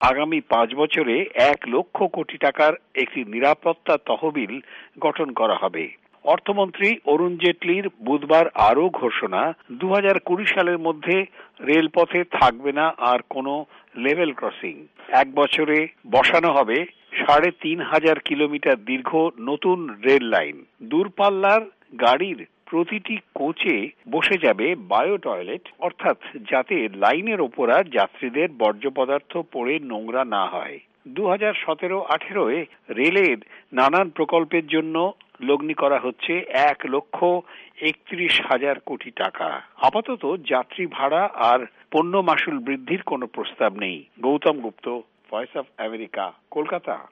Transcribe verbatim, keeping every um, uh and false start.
আগামী পাঁচ বছরে এক লক্ষ কোটি টাকার একটি নিরাপত্তা তহবিল গঠন করা হবে। অর্থমন্ত্রী অরুণ জেটলির বুধবার আরও ঘোষণা, দু হাজার কুড়ি সালের মধ্যে রেলপথে থাকবে না আর কোনো লেভেল ক্রসিং। এক বছরে বসানো হবে সাড়ে তিন হাজার কিলোমিটার দীর্ঘ নতুন রেল লাইন। দূরপাল্লার গাড়ির প্রতিটি কোচে বসে যাবে বায়ো টয়লেট, অর্থাৎ যাতে লাইনের ওপর আর যাত্রীদের বর্জ্য পদার্থ পড়ে নোংরা না হয়। দু হাজার সতেরো আঠেরোয় রেলের নানান প্রকল্পের জন্য লগ্নি করা হচ্ছে এক লক্ষ একত্রিশ হাজার কোটি টাকা। আপাতত যাত্রী ভাড়া আর পণ্য মাশুল বৃদ্ধির কোনো প্রস্তাব নেই। Gautam Gupta, Voice of America, Kolkata.